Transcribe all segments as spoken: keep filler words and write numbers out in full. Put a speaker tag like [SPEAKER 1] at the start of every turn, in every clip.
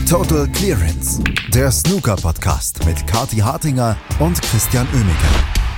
[SPEAKER 1] Total Clearance, der Snooker-Podcast mit Kathi Hartinger und Christian Oemeke.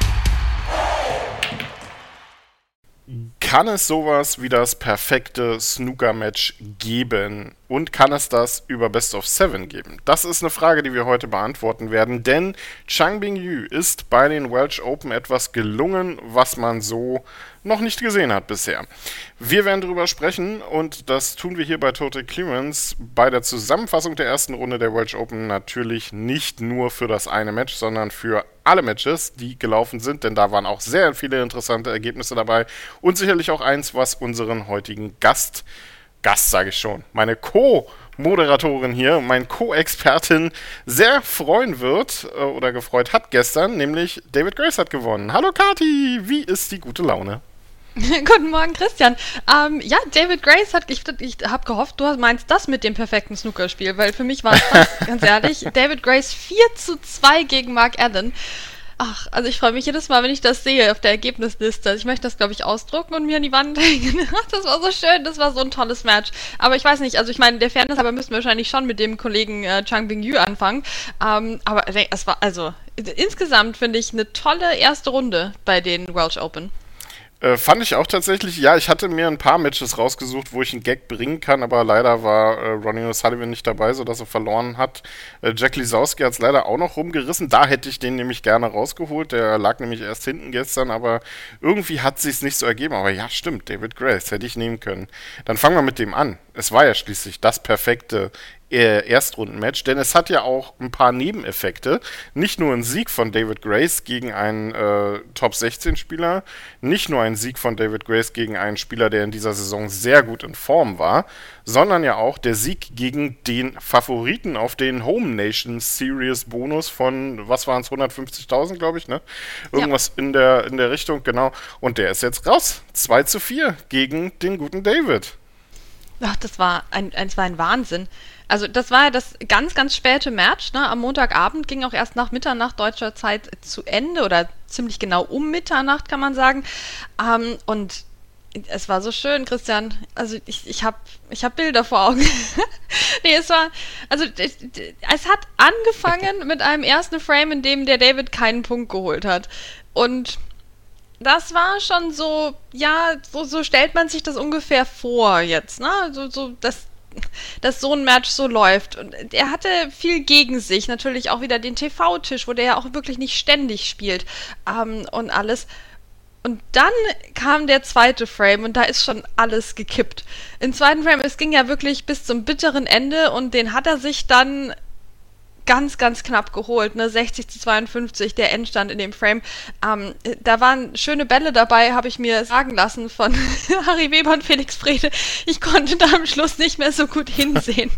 [SPEAKER 2] Kann es sowas wie das perfekte Snooker-Match geben? Und kann es das über Best of Seven geben? Das ist eine Frage, die wir heute beantworten werden, denn Chang Bingyu ist bei den Welsh Open etwas gelungen, was man so noch nicht gesehen hat bisher. Wir werden darüber sprechen und das tun wir hier bei Total Clearance bei der Zusammenfassung der ersten Runde der Welsh Open natürlich nicht nur für das eine Match, sondern für alle Matches, die gelaufen sind, denn da waren auch sehr viele interessante Ergebnisse dabei und sicherlich auch eins, was unseren heutigen Gast, Gast sage ich schon, meine Co-Moderatorin hier, mein Co-Expertin sehr freuen wird äh, oder gefreut hat gestern, nämlich David Grace hat gewonnen. Hallo Kathi, wie ist die gute Laune?
[SPEAKER 3] Guten Morgen, Christian. Ähm, ja, David Grace hat, ich, ich habe gehofft, du meinst das mit dem perfekten Snookerspiel, weil für mich war es das, ganz ehrlich, David Grace vier zu zwei gegen Mark Allen. Ach, also ich freue mich jedes Mal, wenn ich das sehe auf der Ergebnisliste. Ich möchte das, glaube ich, ausdrucken und mir an die Wand hängen. Das war so schön, das war so ein tolles Match. Aber ich weiß nicht, also ich meine, der Fairness, aber müssen wir wahrscheinlich schon mit dem Kollegen äh, Chang Bingyu anfangen. Ähm, aber es war, also insgesamt finde ich eine tolle erste Runde bei den Welsh Open.
[SPEAKER 2] Äh, fand ich auch tatsächlich, ja, ich hatte mir ein paar Matches rausgesucht, wo ich einen Gag bringen kann, aber leider war äh, Ronnie O'Sullivan nicht dabei, sodass er verloren hat. Äh, Jack Lisowski hat es leider auch noch rumgerissen, da hätte ich den nämlich gerne rausgeholt, der lag nämlich erst hinten gestern, aber irgendwie hat es sich nicht so ergeben. Aber ja, stimmt, David Grace hätte ich nehmen können. Dann fangen wir mit dem an. Es war ja schließlich das perfekte Erstrundenmatch, denn es hat ja auch ein paar Nebeneffekte. Nicht nur ein Sieg von David Grace gegen einen äh, Top sechzehn Spieler, nicht nur ein Sieg von David Grace gegen einen Spieler, der in dieser Saison sehr gut in Form war, sondern ja auch der Sieg gegen den Favoriten auf den Home Nation Series Bonus von, was waren es, hundertfünfzigtausend, glaube ich, ne? Irgendwas ja. in der, in der Richtung, genau. Und der ist jetzt raus. zwei zu vier gegen den guten David.
[SPEAKER 3] Ach, das war ein, das war ein Wahnsinn. Also das war ja das ganz, ganz späte Match, ne? Am Montagabend ging auch erst nach Mitternacht deutscher Zeit zu Ende oder ziemlich genau um Mitternacht, kann man sagen. Ähm, und es war so schön, Christian. Also ich, ich habe ich hab Bilder vor Augen. Nee, es war, also es hat angefangen mit einem ersten Frame, in dem der David keinen Punkt geholt hat. Und das war schon so, ja, so, so stellt man sich das ungefähr vor jetzt, ne? So, so, das dass so ein Match so läuft. Und er hatte viel gegen sich. Natürlich auch wieder den T V-Tisch, wo der ja auch wirklich nicht ständig spielt. Ähm, und alles. Und dann kam der zweite Frame und da ist schon alles gekippt. Im zweiten Frame, es ging ja wirklich bis zum bitteren Ende und den hat er sich dann ganz, ganz knapp geholt, ne, sechzig zu zweiundfünfzig, der Endstand in dem Frame. Ähm, da waren schöne Bälle dabei, habe ich mir sagen lassen von Harry Weber und Felix Frede. Ich konnte da am Schluss nicht mehr so gut hinsehen.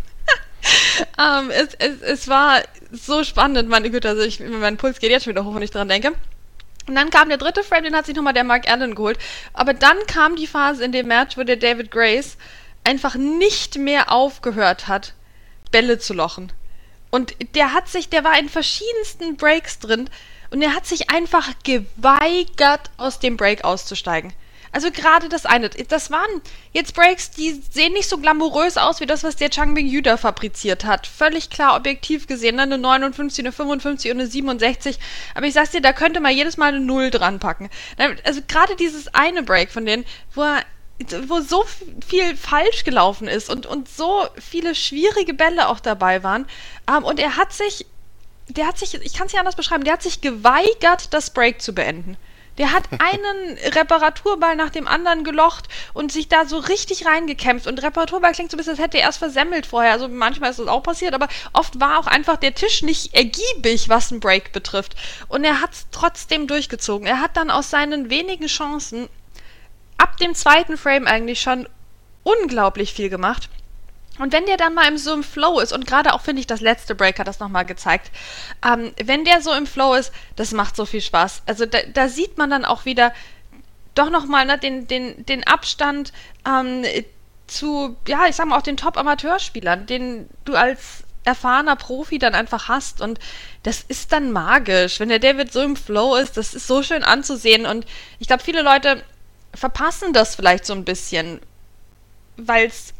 [SPEAKER 3] ähm, es, es, es war so spannend, meine Güte, also ich, mein Puls geht jetzt schon wieder hoch, wenn ich dran denke. Und dann kam der dritte Frame, den hat sich nochmal der Mark Allen geholt. Aber dann kam die Phase in dem Match, wo der David Grace einfach nicht mehr aufgehört hat, Bälle zu lochen. Und der hat sich, der war in verschiedensten Breaks drin und er hat sich einfach geweigert, aus dem Break auszusteigen. Also gerade das eine, das waren jetzt Breaks, die sehen nicht so glamourös aus, wie das, was der Chang Bingyu da fabriziert hat. Völlig klar, objektiv gesehen, ne? Eine neunundfünfzig, eine fünfundfünfzig und eine siebenundsechzig. Aber ich sag's dir, da könnte man jedes Mal eine Null dran packen. Also gerade dieses eine Break von denen, wo er wo so viel falsch gelaufen ist und, und so viele schwierige Bälle auch dabei waren. Um, und er hat sich, der hat sich, ich kann es nicht anders beschreiben, der hat sich geweigert, das Break zu beenden. Der hat einen Reparaturball nach dem anderen gelocht und sich da so richtig reingekämpft. Und Reparaturball klingt so ein bisschen, als hätte er erst versemmelt vorher. Also manchmal ist das auch passiert, aber oft war auch einfach der Tisch nicht ergiebig, was ein Break betrifft. Und er hat es trotzdem durchgezogen. Er hat dann aus seinen wenigen Chancen ab dem zweiten Frame eigentlich schon unglaublich viel gemacht. Und wenn der dann mal im so im Flow ist, und gerade auch, finde ich, das letzte Break hat das nochmal gezeigt, ähm, wenn der so im Flow ist, das macht so viel Spaß. Also da, da sieht man dann auch wieder doch nochmal ne, den, den, den Abstand ähm, zu, ja, ich sag mal auch den Top-Amateurspielern, den du als erfahrener Profi dann einfach hast. Und das ist dann magisch. Wenn der David so im Flow ist, das ist so schön anzusehen. Und ich glaube, viele Leute verpassen das vielleicht so ein bisschen, weil es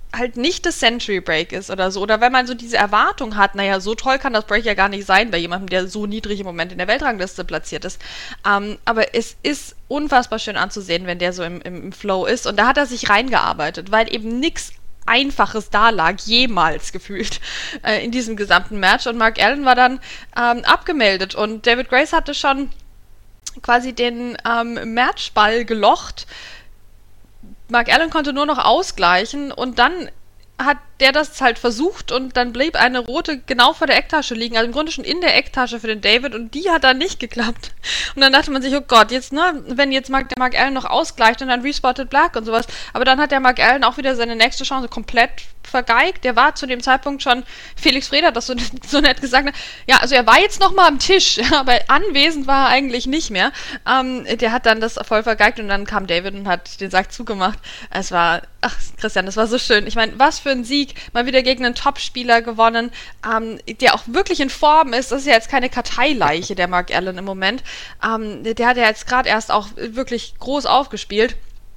[SPEAKER 3] halt nicht das Century Break ist oder so, oder wenn man so diese Erwartung hat, naja, so toll kann das Break ja gar nicht sein bei jemandem, der so niedrig im Moment in der Weltrangliste platziert ist. Ähm, aber es ist unfassbar schön anzusehen, wenn der so im, im, im Flow ist, und da hat er sich reingearbeitet, weil eben nichts Einfaches da lag, jemals gefühlt äh, in diesem gesamten Match, und Mark Allen war dann ähm, abgemeldet, und David Grace hatte schon quasi den ähm, Matchball gelocht. Mark Allen konnte nur noch ausgleichen, und dann hat der das halt versucht, und dann blieb eine rote genau vor der Ecktasche liegen, also im Grunde schon in der Ecktasche für den David, und die hat dann nicht geklappt. Und dann dachte man sich, oh Gott, jetzt, ne, wenn jetzt Mark, der Mark Allen noch ausgleicht und dann respotted Black und sowas, aber dann hat der Mark Allen auch wieder seine nächste Chance komplett vergeigt. Der war zu dem Zeitpunkt schon, Felix Freda hat das so, so nett gesagt, ja, also er war jetzt noch mal am Tisch, aber anwesend war er eigentlich nicht mehr. Ähm, der hat dann das voll vergeigt, und dann kam David und hat den Sack zugemacht. Es war, ach Christian, das war so schön. Ich meine, was für ein Sieg, mal wieder gegen einen Top-Spieler gewonnen, ähm, der auch wirklich in Form ist. Das ist ja jetzt keine Karteileiche, der Mark Allen im Moment. Ähm, der hat ja jetzt gerade erst auch wirklich groß aufgespielt.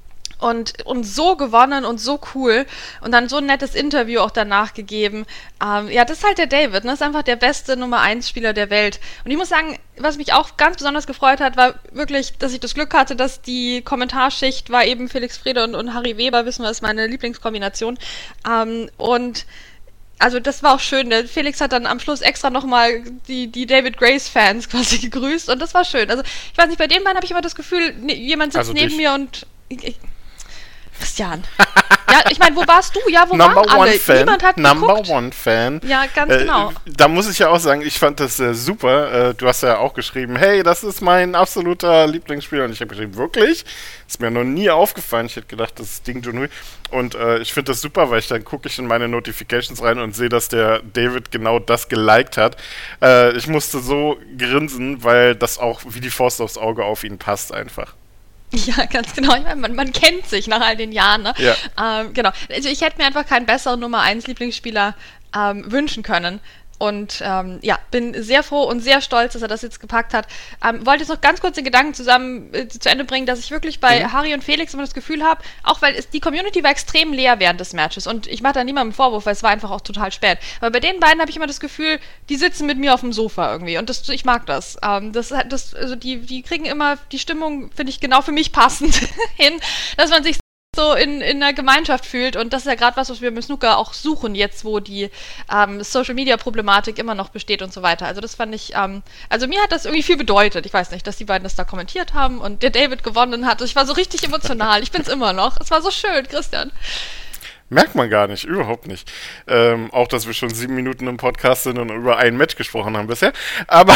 [SPEAKER 3] Und, und so gewonnen und so cool. Und dann so ein nettes Interview auch danach gegeben. Ähm, ja, das ist halt der David, ne? Das ist einfach der beste Nummer eins Spieler der Welt. Und ich muss sagen, was mich auch ganz besonders gefreut hat, war wirklich, dass ich das Glück hatte, dass die Kommentarschicht war eben Felix Freda und, und Harry Weber, wissen wir, ist meine Lieblingskombination. Ähm, und also das war auch schön. Der Felix hat dann am Schluss extra nochmal die, die David Grace-Fans quasi gegrüßt, und das war schön. Also ich weiß nicht, bei den beiden habe ich immer das Gefühl, ne, jemand sitzt also neben mir und... Ich, ich, Christian. Ja, ich meine, wo warst du? Ja, wo
[SPEAKER 2] Number
[SPEAKER 3] waren alle?
[SPEAKER 2] One Fan.
[SPEAKER 3] Niemand hat
[SPEAKER 2] Number
[SPEAKER 3] geguckt.
[SPEAKER 2] One Fan.
[SPEAKER 3] Ja, ganz
[SPEAKER 2] äh,
[SPEAKER 3] genau.
[SPEAKER 2] Da muss ich ja auch sagen, ich fand das äh, super. Äh, du hast ja auch geschrieben, hey, das ist mein absoluter Lieblingsspieler. Und ich habe geschrieben, wirklich? Ist mir noch nie aufgefallen. Ich hätte gedacht, das ist Ding Junhui. Und äh, ich finde das super, weil ich dann gucke ich in meine Notifications rein und sehe, dass der David genau das geliked hat. Äh, ich musste so grinsen, weil das auch wie die Faust aufs Auge auf ihn passt einfach.
[SPEAKER 3] Ja, ganz genau. Ich meine, man, man kennt sich nach all den Jahren, ne?
[SPEAKER 2] Ja.
[SPEAKER 3] Ähm, genau. Also ich hätte mir einfach keinen besseren Nummer eins Lieblingsspieler ähm, wünschen können. Und ähm, ja, bin sehr froh und sehr stolz, dass er das jetzt gepackt hat. Ähm, wollte jetzt noch ganz kurz den Gedanken zusammen äh, zu Ende bringen, dass ich wirklich bei mhm. Harry und Felix immer das Gefühl habe, auch weil es, die Community war extrem leer während des Matches, und ich mache da niemandem Vorwurf, weil es war einfach auch total spät. Aber bei den beiden habe ich immer das Gefühl, die sitzen mit mir auf dem Sofa irgendwie, und das, ich mag das. Ähm, das, das also die, die kriegen immer die Stimmung, finde ich, genau für mich passend hin, dass man sich so in, in einer Gemeinschaft fühlt, und das ist ja gerade was, was wir mit Snooker auch suchen, jetzt wo die ähm, Social-Media-Problematik immer noch besteht und so weiter. Also das fand ich, ähm, also mir hat das irgendwie viel bedeutet, ich weiß nicht, dass die beiden das da kommentiert haben und der David gewonnen hat. Ich war so richtig emotional, ich bin's immer noch. Es war so schön, Christian.
[SPEAKER 2] Merkt man gar nicht, überhaupt nicht. Ähm, auch, dass wir schon sieben Minuten im Podcast sind und über ein Match gesprochen haben bisher. Aber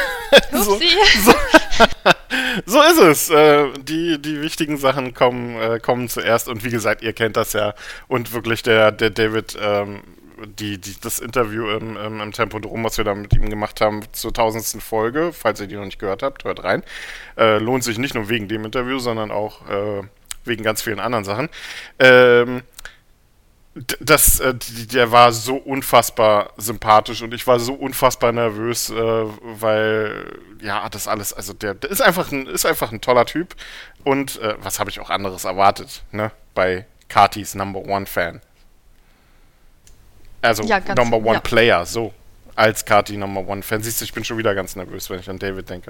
[SPEAKER 2] so, so, so ist es. Äh, die, die wichtigen Sachen kommen, äh, kommen zuerst. Und wie gesagt, ihr kennt das ja. Und wirklich der, der David, ähm, die, die, das Interview im, im, im Tempodrom, was wir da mit ihm gemacht haben, zur tausendsten Folge, falls ihr die noch nicht gehört habt, hört rein. Äh, lohnt sich nicht nur wegen dem Interview, sondern auch äh, wegen ganz vielen anderen Sachen. Ähm, Das, äh, der war so unfassbar sympathisch, und ich war so unfassbar nervös, äh, weil, ja, das alles, also der, der ist einfach ein, ist einfach ein toller Typ, und äh, was habe ich auch anderes erwartet, ne, bei Katis Number One Fan. Also,
[SPEAKER 3] ja, ganz,
[SPEAKER 2] Number One
[SPEAKER 3] ja.
[SPEAKER 2] Player, so, als Kati Number One Fan. Siehst du, ich bin schon wieder ganz nervös, wenn ich an David denke.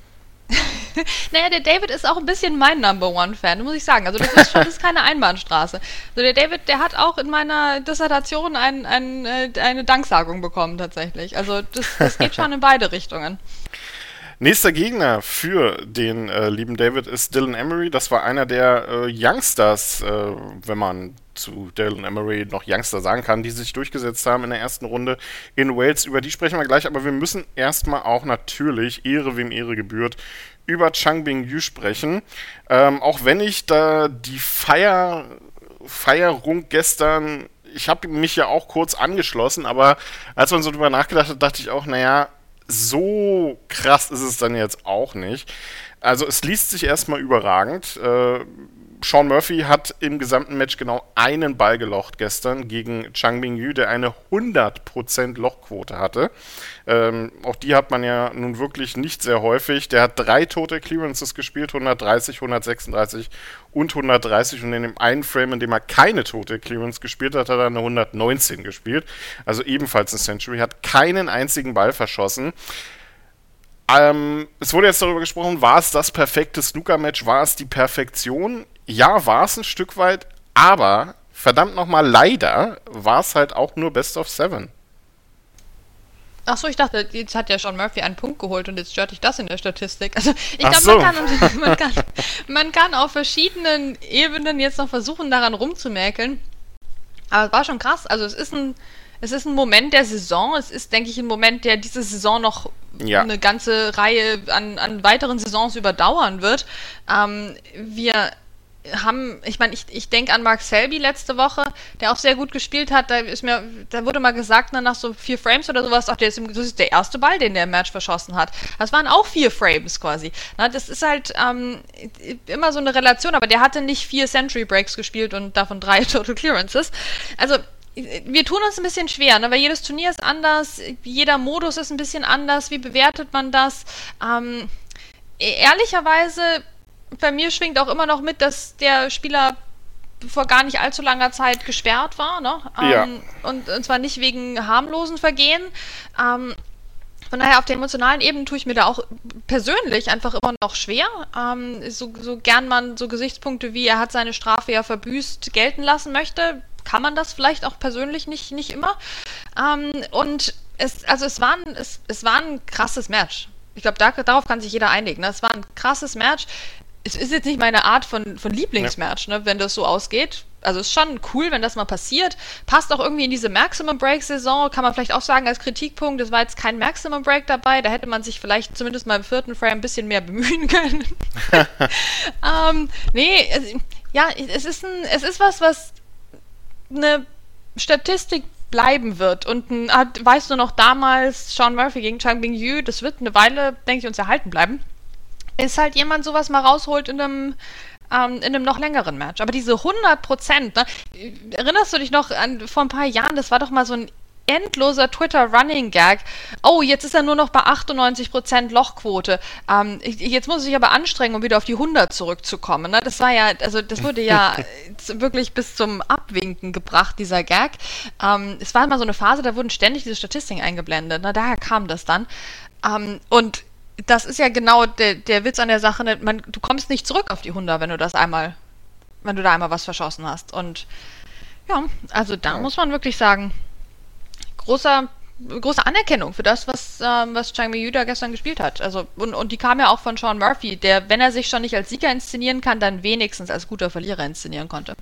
[SPEAKER 3] Naja, der David ist auch ein bisschen mein Number One-Fan, muss ich sagen. Also das ist schon, das ist keine Einbahnstraße. Also der David, der hat auch in meiner Dissertation ein, ein, eine Danksagung bekommen tatsächlich. Also das, das geht schon in beide Richtungen.
[SPEAKER 2] Nächster Gegner für den äh, lieben David ist Dylan Emery. Das war einer der äh, Youngsters, äh, wenn man zu Dylan Emery noch Youngster sagen kann, die sich durchgesetzt haben in der ersten Runde in Wales. Über die sprechen wir gleich, aber wir müssen erstmal auch natürlich, Ehre wem Ehre gebührt, über Changbin Yu sprechen. Ähm, auch wenn ich da die Feier, Feierung gestern, ich habe mich ja auch kurz angeschlossen, aber als man so drüber nachgedacht hat, dachte ich auch, naja, so krass ist es dann jetzt auch nicht. Also es liest sich erstmal überragend. Äh, Sean Murphy hat im gesamten Match genau einen Ball gelocht gestern gegen Chang Mingyu, der eine hundert Prozent Lochquote hatte. Ähm, auch die hat man ja nun wirklich nicht sehr häufig. Der hat drei Total Clearances gespielt, hundertdreißig, hundertsechsunddreißig und hundertdreißig. Und in dem einen Frame, in dem er keine Total Clearance gespielt hat, hat er eine hundertneunzehn gespielt. Also ebenfalls ein Century, hat keinen einzigen Ball verschossen. Ähm, es wurde jetzt darüber gesprochen, war es das perfekte Snooker-Match, war es die Perfektion? Ja, war es ein Stück weit, aber verdammt nochmal, leider war es halt auch nur Best of Seven.
[SPEAKER 3] Achso, ich dachte, jetzt hat ja Sean Murphy einen Punkt geholt und jetzt stört dich das in der Statistik. Also ich
[SPEAKER 2] Ach
[SPEAKER 3] glaube,
[SPEAKER 2] so.
[SPEAKER 3] man, kann, man, kann, man kann auf verschiedenen Ebenen jetzt noch versuchen, daran rumzumäkeln. Aber es war schon krass. Also es ist ein, es ist ein Moment der Saison. Es ist, denke ich, ein Moment, der diese Saison noch ja. eine ganze Reihe an, an weiteren Saisons überdauern wird. Ähm, wir haben, ich meine, ich, ich denke an Mark Selby letzte Woche, der auch sehr gut gespielt hat. Da ist mir, da wurde mal gesagt, nach so vier Frames oder sowas, ach, der ist, das ist der erste Ball, den der im Match verschossen hat. Das waren auch vier Frames quasi. Na, das ist halt ähm, immer so eine Relation, aber der hatte nicht vier Century Breaks gespielt und davon drei Total Clearances. Also wir tun uns ein bisschen schwer, ne? Weil jedes Turnier ist anders, jeder Modus ist ein bisschen anders. Wie bewertet man das? Ähm, ehrlicherweise bei mir schwingt auch immer noch mit, dass der Spieler vor gar nicht allzu langer Zeit gesperrt war, ne?
[SPEAKER 2] Ja.
[SPEAKER 3] Ähm, und, und zwar nicht wegen harmlosen Vergehen. Ähm, von daher auf der emotionalen Ebene tue ich mir da auch persönlich einfach immer noch schwer. Ähm, so, so gern man so Gesichtspunkte wie, er hat seine Strafe ja verbüßt, gelten lassen möchte, kann man das vielleicht auch persönlich nicht, nicht immer. Ähm, und es, also es war ein, es, es war ein krasses Match. Ich glaube, da, darauf kann sich jeder einigen. Ne? Es war ein krasses Match. Es ist jetzt nicht meine Art von, von Lieblingsmatch, ja. ne, wenn das so ausgeht. Also es ist schon cool, wenn das mal passiert. Passt auch irgendwie in diese Maximum Break-Saison, kann man vielleicht auch sagen als Kritikpunkt, es war jetzt kein Maximum Break dabei, da hätte man sich vielleicht zumindest mal im vierten Frame ein bisschen mehr bemühen können. ähm, nee, es, ja, es ist, ein, es ist was, was eine Statistik bleiben wird. Und ein, weißt du noch, damals Sean Murphy gegen Chang Mingyu, das wird eine Weile, denke ich, uns erhalten bleiben. Ist halt jemand sowas mal rausholt in einem, ähm, in einem noch längeren Match. Aber diese hundert Prozent, ne? Erinnerst du dich noch an vor ein paar Jahren, das war doch mal so ein endloser Twitter-Running-Gag. Oh, jetzt ist er nur noch bei achtundneunzig Prozent Lochquote. Ähm, jetzt muss ich aber anstrengen, um wieder auf die hundert zurückzukommen. Ne? Das war ja, also das wurde ja wirklich bis zum Abwinken gebracht, dieser Gag. Ähm, es war immer so eine Phase, da wurden ständig diese Statistiken eingeblendet. Ne? Daher kam das dann. Ähm, und das ist ja genau der, der Witz an der Sache, man, du kommst nicht zurück auf die hundert, wenn du das einmal, wenn du da einmal was verschossen hast. Und ja, also da ja. muss man wirklich sagen, großer, große Anerkennung für das, was, ähm, was Chang Mingyu da gestern gespielt hat. Also, und, und die kam ja auch von Sean Murphy, der, wenn er sich schon nicht als Sieger inszenieren kann, dann wenigstens als guter Verlierer inszenieren konnte.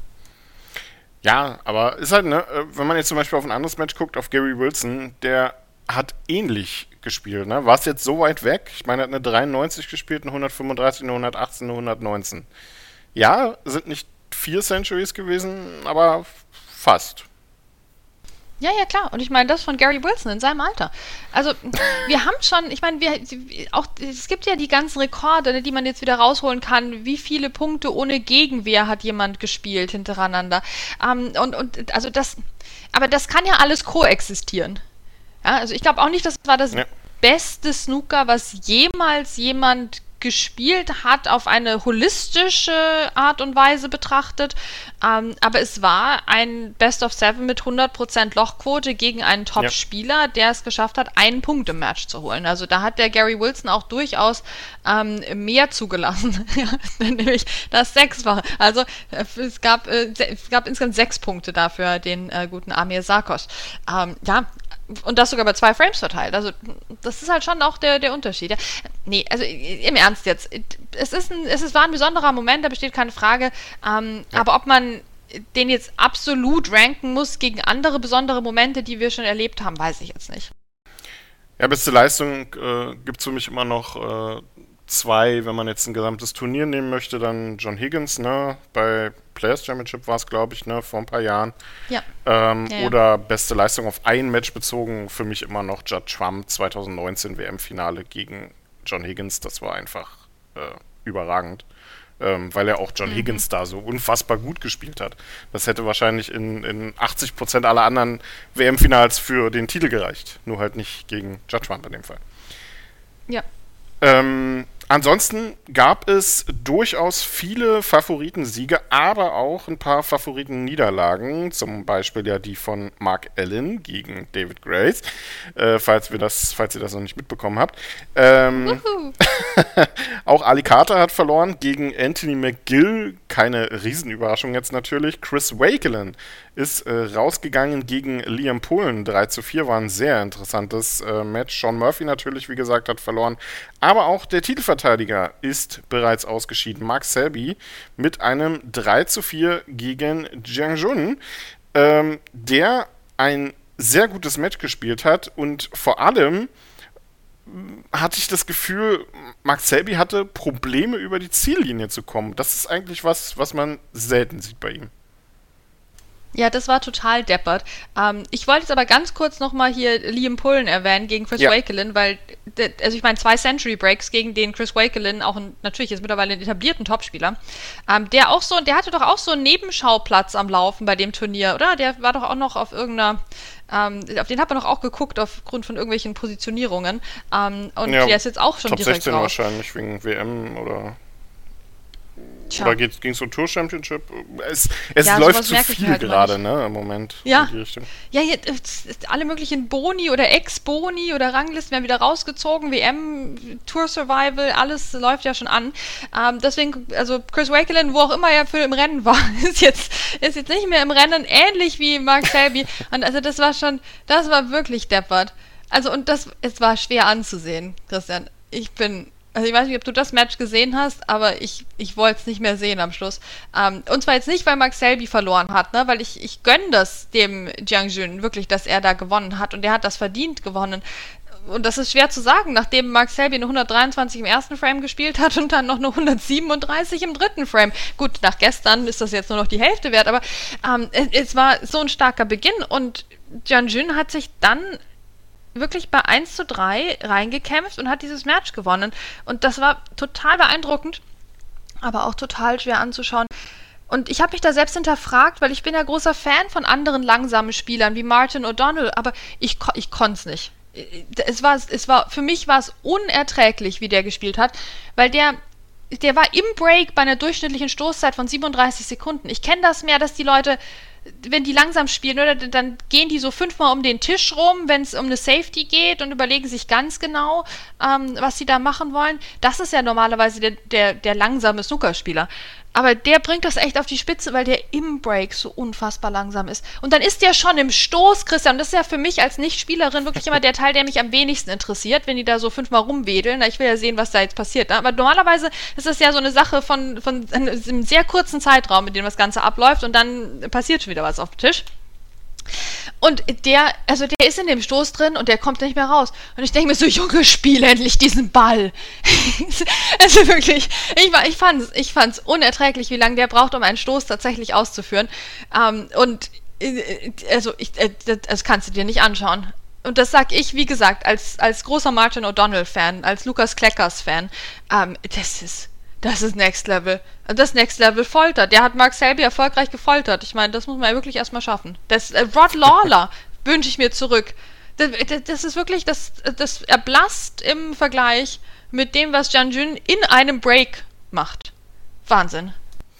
[SPEAKER 2] Ja, aber ist halt, ne, wenn man jetzt zum Beispiel auf ein anderes Match guckt, auf Gary Wilson, der hat ähnlich gespielt, ne? War es jetzt so weit weg? Ich meine, er hat eine dreiundneunzig gespielt, eine hundertfünfunddreißig, eine hundertachtzehn, eine hundertneunzehn. Ja, sind nicht vier Centuries gewesen, aber fast.
[SPEAKER 3] Ja, ja, klar. Und ich meine, das von Gary Wilson in seinem Alter. Also, wir haben schon, ich meine, wir, auch, es gibt ja die ganzen Rekorde, die man jetzt wieder rausholen kann. Wie viele Punkte ohne Gegenwehr hat jemand gespielt hintereinander? Ähm, und, und, also das, aber das kann ja alles koexistieren. Ja, also ich glaube auch nicht, das war das ja. beste Snooker, was jemals jemand gespielt hat, auf eine holistische Art und Weise betrachtet. Ähm, aber es war ein Best of Seven mit hundert Prozent Lochquote gegen einen Top-Spieler, ja. der es geschafft hat, einen Punkt im Match zu holen. Also da hat der Gary Wilson auch durchaus ähm, mehr zugelassen. Nämlich das Sechsfache. Also es gab, äh, es gab insgesamt sechs Punkte dafür, den äh, guten Amir Sarkos. Ähm, ja, und das sogar bei zwei Frames verteilt. Also das ist halt schon auch der, der Unterschied. Ja. Nee, also im Ernst jetzt. Es ist ein, es ist, war ein besonderer Moment, da besteht keine Frage. Ähm, ja. Aber ob man den jetzt absolut ranken muss gegen andere besondere Momente, die wir schon erlebt haben, weiß ich jetzt nicht.
[SPEAKER 2] Ja, beste Leistung äh, gibt es für mich immer noch äh, zwei, wenn man jetzt ein gesamtes Turnier nehmen möchte, dann John Higgins, ne, bei Players Championship war es, glaube ich, ne, vor ein paar Jahren.
[SPEAKER 3] Ja.
[SPEAKER 2] Ähm,
[SPEAKER 3] ja, ja.
[SPEAKER 2] Oder beste Leistung auf ein Match bezogen, für mich immer noch Judd Trump, zwanzig neunzehn W M-Finale gegen John Higgins. Das war einfach äh, überragend. Ähm, weil er auch John mhm. Higgins da so unfassbar gut gespielt hat. Das hätte wahrscheinlich in, in achtzig Prozent aller anderen W M-Finals für den Titel gereicht. Nur halt nicht gegen Judd in dem Fall.
[SPEAKER 3] Ja.
[SPEAKER 2] Ähm, ansonsten gab es durchaus viele Favoritensiege, aber auch ein paar Favoritenniederlagen. Zum Beispiel ja die von Mark Allen gegen David Grace, äh, falls wir das, falls ihr das noch nicht mitbekommen habt. Ähm, auch Ali Carter hat verloren gegen Anthony McGill. Keine Riesenüberraschung jetzt natürlich. Chris Wakelin ist äh, rausgegangen gegen Liam Pullen. drei zu vier war ein sehr interessantes äh, Match. Sean Murphy natürlich, wie gesagt, hat verloren. Aber auch der Titelverteidiger ist bereits ausgeschieden. Mark Selby mit einem drei zu vier gegen Jiang Jun, ähm, der ein sehr gutes Match gespielt hat. Und vor allem hatte ich das Gefühl, Mark Selby hatte Probleme, über die Ziellinie zu kommen. Das ist eigentlich was, was man selten sieht bei ihm.
[SPEAKER 3] Ja, das war total deppert. Ähm, ich wollte jetzt aber ganz kurz nochmal hier Liam Pullen erwähnen gegen Chris ja. Wakelin, weil, also ich meine, zwei Century Breaks gegen den Chris Wakelin, auch ein, natürlich jetzt mittlerweile einen etablierten Topspieler, ähm, der auch so, der hatte doch auch so einen Nebenschauplatz am Laufen bei dem Turnier, oder? Der war doch auch noch auf irgendeiner, ähm, auf den hat man doch auch geguckt aufgrund von irgendwelchen Positionierungen. Ähm, und ja, der ist jetzt auch schon
[SPEAKER 2] Top
[SPEAKER 3] direkt
[SPEAKER 2] sechzehn
[SPEAKER 3] raus.
[SPEAKER 2] Wahrscheinlich wegen W M oder...
[SPEAKER 3] Tja.
[SPEAKER 2] Oder ging es um Tour Championship? Es, es
[SPEAKER 3] ja,
[SPEAKER 2] läuft zu viel
[SPEAKER 3] halt
[SPEAKER 2] gerade, ne, im Moment.
[SPEAKER 3] Ja,
[SPEAKER 2] in die Richtung.
[SPEAKER 3] ja jetzt, alle möglichen Boni oder Ex-Boni oder Ranglisten werden wieder rausgezogen, W M, Tour Survival, alles läuft ja schon an. Ähm, deswegen, also Chris Wakelin, wo auch immer er für im Rennen war, ist jetzt, ist jetzt nicht mehr im Rennen, ähnlich wie Mark Selby. Und also das war schon, das war wirklich deppert. Also und das, es war schwer anzusehen, Christian. Ich bin... Also ich weiß nicht, ob du das Match gesehen hast, aber ich, ich wollte es nicht mehr sehen am Schluss. Ähm, und zwar jetzt nicht, weil Mark Selby verloren hat, ne? Weil ich, ich gönne das dem Jiang Jun wirklich, dass er da gewonnen hat und er hat das verdient gewonnen. Und das ist schwer zu sagen, nachdem Mark Selby eine hundertdreiundzwanzig im ersten Frame gespielt hat und dann noch eine hundertsiebenunddreißig im dritten Frame. Gut, nach gestern ist das jetzt nur noch die Hälfte wert, aber ähm, es, es war so ein starker Beginn und Jiang Jun hat sich dann wirklich bei eins zu drei reingekämpft und hat dieses Match gewonnen. Und das war total beeindruckend, aber auch total schwer anzuschauen. Und ich habe mich da selbst hinterfragt, weil ich bin ja großer Fan von anderen langsamen Spielern, wie Martin O'Donnell, aber ich, ich konnte es nicht. Es war, es war, für mich war es unerträglich, wie der gespielt hat, weil der der war im Break bei einer durchschnittlichen Stoßzeit von siebenunddreißig Sekunden. Ich kenne das mehr, dass die Leute, wenn die langsam spielen, oder, dann gehen die so fünfmal um den Tisch rum, wenn es um eine Safety geht und überlegen sich ganz genau, ähm, was sie da machen wollen. Das ist ja normalerweise der, der, der langsame Snookerspieler. Aber der bringt das echt auf die Spitze, weil der im Break so unfassbar langsam ist. Und dann ist der schon im Stoß, Christian. Und das ist ja für mich als Nicht-Spielerin wirklich immer der Teil, der mich am wenigsten interessiert, wenn die da so fünfmal rumwedeln. Ich will ja sehen, was da jetzt passiert. Ne? Aber normalerweise ist das ja so eine Sache von, von einem sehr kurzen Zeitraum, in dem das Ganze abläuft und dann passiert schon wieder was auf dem Tisch. Und der, also der ist in dem Stoß drin und der kommt nicht mehr raus. Und ich denke mir so, Junge, spiel endlich diesen Ball. Also wirklich, ich, war, ich fand es ich fand's unerträglich, wie lange der braucht, um einen Stoß tatsächlich auszuführen. Ähm, und äh, also ich, äh, das kannst du dir nicht anschauen. Und das sag ich, wie gesagt, als, als großer Martin O'Donnell-Fan, als Lukas Kleckers-Fan. Ähm, das ist... Das ist Next Level. Das Next Level Folter. Der hat Mark Selby erfolgreich gefoltert. Ich meine, das muss man ja wirklich erstmal schaffen. Das, äh, Rod Lawler wünsche ich mir zurück. Das, das ist wirklich, das, das erblasst im Vergleich mit dem, was Jiang Jun in einem Break macht. Wahnsinn.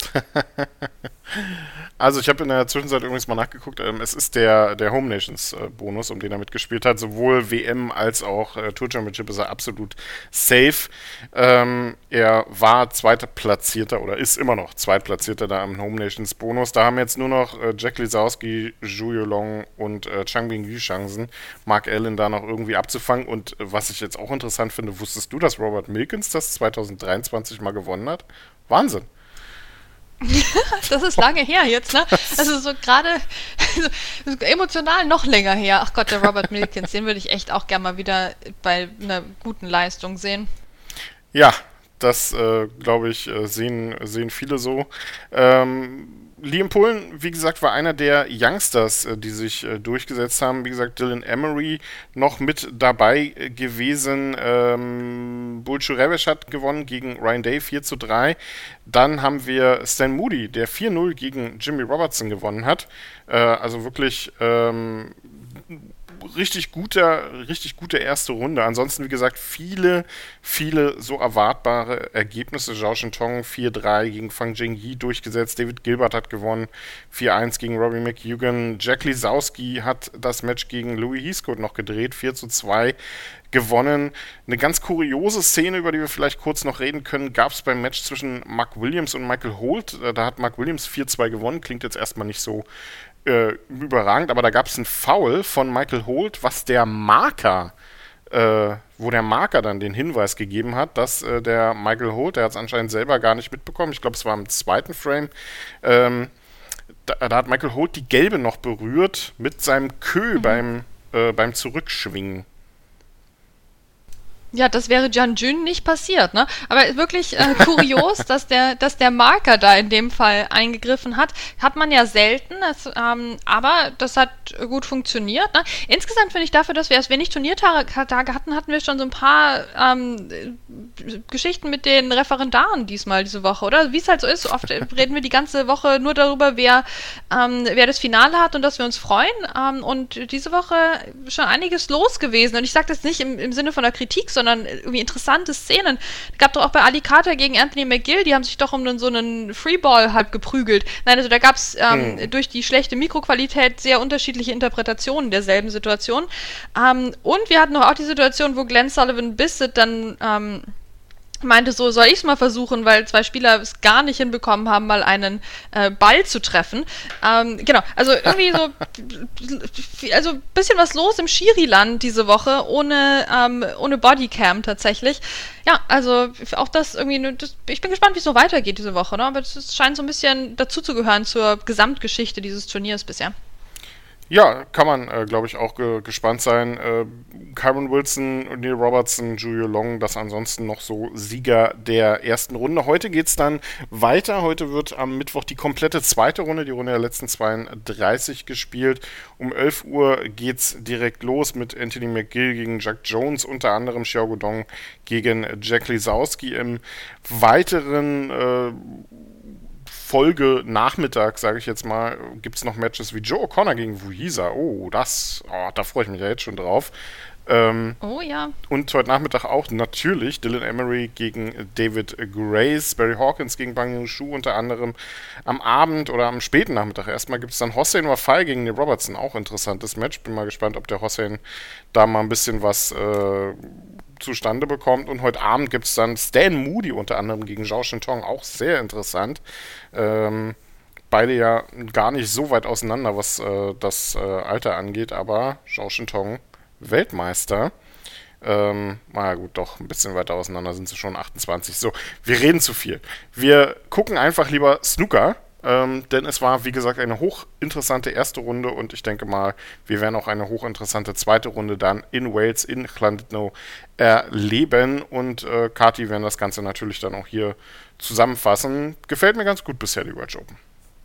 [SPEAKER 2] Also ich habe in der Zwischenzeit übrigens mal nachgeguckt, ähm, es ist der, der Home Nations äh, Bonus, um den er mitgespielt hat, sowohl W M als auch äh, Tour Championship ist er absolut safe. Ähm, er war zweiter Platzierter oder ist immer noch Zweitplatzierter da am Home Nations Bonus. Da haben jetzt nur noch äh, Jack Lisowski, Zhu Yulong und äh, Changbin Yu Chancen, Mark Allen da noch irgendwie abzufangen. Und äh, was ich jetzt auch interessant finde, wusstest du, dass Robert Milkins das zwanzig dreiundzwanzig mal gewonnen hat? Wahnsinn!
[SPEAKER 3] Das ist lange her jetzt, ne? Also so gerade so emotional noch länger her. Ach Gott, der Robert Milkins, den würde ich echt auch gerne mal wieder bei einer guten Leistung sehen.
[SPEAKER 2] Ja, das äh, glaube ich, sehen, sehen viele so. Ähm, Liam Pullen, wie gesagt, war einer der Youngsters, äh, die sich äh, durchgesetzt haben. Wie gesagt, Dylan Emery noch mit dabei äh, gewesen. Ähm, Bulchurevic hat gewonnen gegen Ryan Day vier zu drei. Dann haben wir Stan Moody, der vier null gegen Jimmy Robertson gewonnen hat. Äh, also wirklich ähm, richtig guter, richtig gute erste Runde. Ansonsten, wie gesagt, viele, viele so erwartbare Ergebnisse. Zhao Shintong vier drei gegen Fang Jingyi durchgesetzt. David Gilbert hat gewonnen. vier eins gegen Robbie McEugan. Jack Lisowski hat das Match gegen Louis Heathcote noch gedreht. vier zu zwei gewonnen. Eine ganz kuriose Szene, über die wir vielleicht kurz noch reden können, gab es beim Match zwischen Mark Williams und Michael Holt. Da hat Mark Williams vier zwei gewonnen. Klingt jetzt erstmal nicht so Äh, überragend, aber da gab es einen Foul von Michael Holt, was der Marker, äh, wo der Marker dann den Hinweis gegeben hat, dass äh, der Michael Holt, der hat es anscheinend selber gar nicht mitbekommen, ich glaube, es war im zweiten Frame, ähm, da, da hat Michael Holt die gelbe noch berührt mit seinem Kö mhm. beim, äh, beim Zurückschwingen.
[SPEAKER 3] Ja, das wäre Jun Jun nicht passiert, ne? Aber wirklich äh, kurios, dass der, dass der Marker da in dem Fall eingegriffen hat. Hat man ja selten, das, ähm, aber das hat gut funktioniert, ne? Insgesamt finde ich dafür, dass wir erst wenig Turniertage hatten, hatten wir schon so ein paar ähm, Geschichten mit den Referendaren diesmal diese Woche, oder? Wie es halt so ist, oft reden wir die ganze Woche nur darüber, wer, ähm, wer das Finale hat und dass wir uns freuen. Ähm, und diese Woche schon einiges los gewesen. Und ich sage das nicht im, im Sinne von der Kritik, sondern sondern irgendwie interessante Szenen. Es gab doch auch bei Ali Carter gegen Anthony McGill, die haben sich doch um einen, so einen Freeball halb geprügelt. Nein, also da gab es ähm, hm. durch die schlechte Mikroqualität sehr unterschiedliche Interpretationen derselben Situation. Ähm, und wir hatten noch auch die Situation, wo Glenn Sullivan Bissett dann ähm, meinte so, soll ich es mal versuchen, weil zwei Spieler es gar nicht hinbekommen haben, mal einen äh, Ball zu treffen. Ähm, genau, also irgendwie so, also ein bisschen was los im Schiri-Land diese Woche, ohne, ähm, ohne Bodycam tatsächlich. Ja, also auch das irgendwie, das, ich bin gespannt, wie es so weitergeht diese Woche, ne? Aber es scheint so ein bisschen dazuzugehören zur Gesamtgeschichte dieses Turniers bisher.
[SPEAKER 2] Ja, kann man, äh, glaube ich, auch ge- gespannt sein. Äh, Kyron Wilson, Neil Robertson, Julio Long, das ansonsten noch so Sieger der ersten Runde. Heute geht's dann weiter. Heute wird am Mittwoch die komplette zweite Runde, die Runde der letzten zweiunddreißig gespielt. Um elf Uhr geht's direkt los mit Anthony McGill gegen Jack Jones, unter anderem Xiao Guodong gegen Jack Lisowski. Im weiteren äh, Folge Nachmittag, sage ich jetzt mal, gibt es noch Matches wie Joe O'Connor gegen Wu Hisa. Oh, das, oh, da freue ich mich ja jetzt schon drauf. Ähm,
[SPEAKER 3] oh ja.
[SPEAKER 2] Und heute Nachmittag auch natürlich Dylan Emery gegen David Grace, Barry Hawkins gegen Bang Yong-Shu unter anderem. Am Abend oder am späten Nachmittag erstmal gibt es dann Hossein Wafai gegen Neil Robertson. Auch interessantes Match. Bin mal gespannt, ob der Hossein da mal ein bisschen was äh, zustande bekommt. Und heute Abend gibt es dann Stan Moody unter anderem gegen Zhao Shintong. Auch sehr interessant. Ähm, beide ja gar nicht so weit auseinander, was äh, das äh, Alter angeht, aber Zhao Shintong Weltmeister. Ähm, na gut, doch, ein bisschen weiter auseinander sind sie schon, achtundzwanzig. So, wir reden zu viel. Wir gucken einfach lieber Snooker, ähm, denn es war, wie gesagt, eine hochinteressante erste Runde und ich denke mal, wir werden auch eine hochinteressante zweite Runde dann in Wales, in Llandudno erleben und äh, Kati werden das Ganze natürlich dann auch hier zusammenfassen. Gefällt mir ganz gut bisher, die Welsh Open.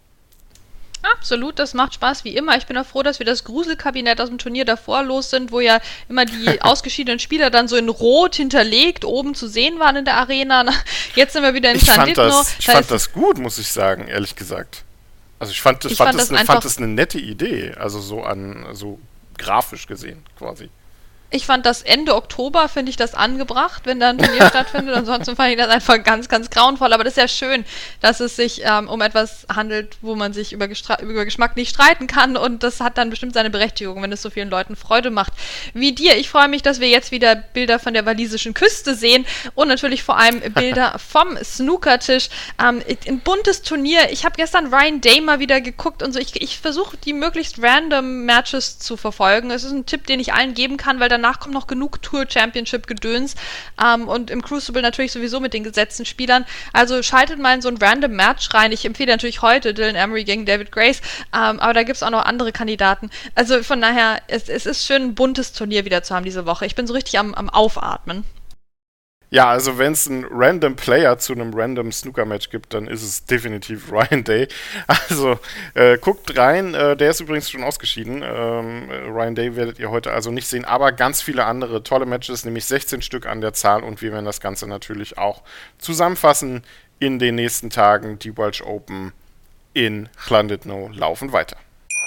[SPEAKER 3] Absolut, das macht Spaß wie immer. Ich bin auch froh, dass wir das Gruselkabinett aus dem Turnier davor los sind, wo ja immer die ausgeschiedenen Spieler dann so in Rot hinterlegt oben zu sehen waren in der Arena. Jetzt sind wir wieder in Llandudno.
[SPEAKER 2] Ich fand das gut, muss ich sagen, ehrlich gesagt. Also ich fand das, ich fand fand das, das, eine, fand das eine nette Idee, also so an so grafisch gesehen quasi.
[SPEAKER 3] Ich fand das Ende Oktober, finde ich das angebracht, wenn da ein Turnier stattfindet. Ansonsten fand ich das einfach ganz, ganz grauenvoll. Aber das ist ja schön, dass es sich ähm, um etwas handelt, wo man sich über, Gestra- über Geschmack nicht streiten kann. Und das hat dann bestimmt seine Berechtigung, wenn es so vielen Leuten Freude macht wie dir. Ich freue mich, dass wir jetzt wieder Bilder von der walisischen Küste sehen und natürlich vor allem Bilder vom Snookertisch. Ähm, ein buntes Turnier. Ich habe gestern Ryan Day mal wieder geguckt und so. Ich, ich versuche, die möglichst random Matches zu verfolgen. Es ist ein Tipp, den ich allen geben kann, weil danach kommt noch genug Tour-Championship-Gedöns ähm, und im Crucible natürlich sowieso mit den gesetzten Spielern. Also schaltet mal in so ein random Match rein. Ich empfehle natürlich heute Dylan Emery gegen David Grace, ähm, aber da gibt es auch noch andere Kandidaten. Also von daher, es, es ist schön, ein buntes Turnier wieder zu haben diese Woche. Ich bin so richtig am, am Aufatmen.
[SPEAKER 2] Ja, also wenn es einen random Player zu einem random Snooker-Match gibt, dann ist es definitiv Ryan Day. Also äh, guckt rein, äh, der ist übrigens schon ausgeschieden. Ähm, Ryan Day werdet ihr heute also nicht sehen, aber ganz viele andere tolle Matches, nämlich sechzehn Stück an der Zahl, und wir werden das Ganze natürlich auch zusammenfassen in den nächsten Tagen. Die Welsh Open in Llandudno laufen weiter.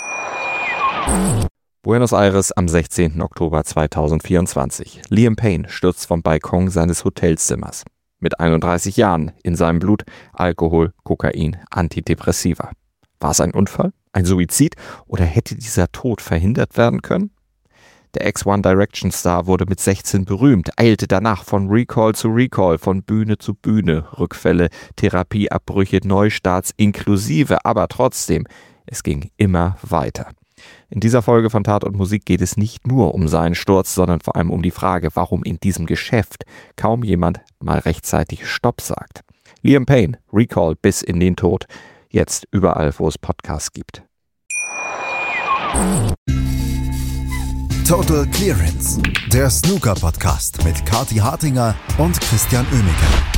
[SPEAKER 4] Buenos Aires am sechzehnten Oktober zweitausendvierundzwanzig. Liam Payne stürzt vom Balkon seines Hotelzimmers. Mit einunddreißig Jahren, in seinem Blut Alkohol, Kokain, Antidepressiva. War es ein Unfall, ein Suizid oder hätte dieser Tod verhindert werden können? Der Ex-One Direction Star wurde mit sechzehn berühmt, eilte danach von Recall zu Recall, von Bühne zu Bühne, Rückfälle, Therapieabbrüche, Neustarts inklusive, aber trotzdem, es ging immer weiter. In dieser Folge von Tat und Musik geht es nicht nur um seinen Sturz, sondern vor allem um die Frage, warum in diesem Geschäft kaum jemand mal rechtzeitig Stopp sagt. Liam Payne, Recall bis in den Tod. Jetzt überall, wo es Podcasts gibt.
[SPEAKER 1] Total Clearance, der Snooker-Podcast mit Kathi Hartinger und Christian Oemeke.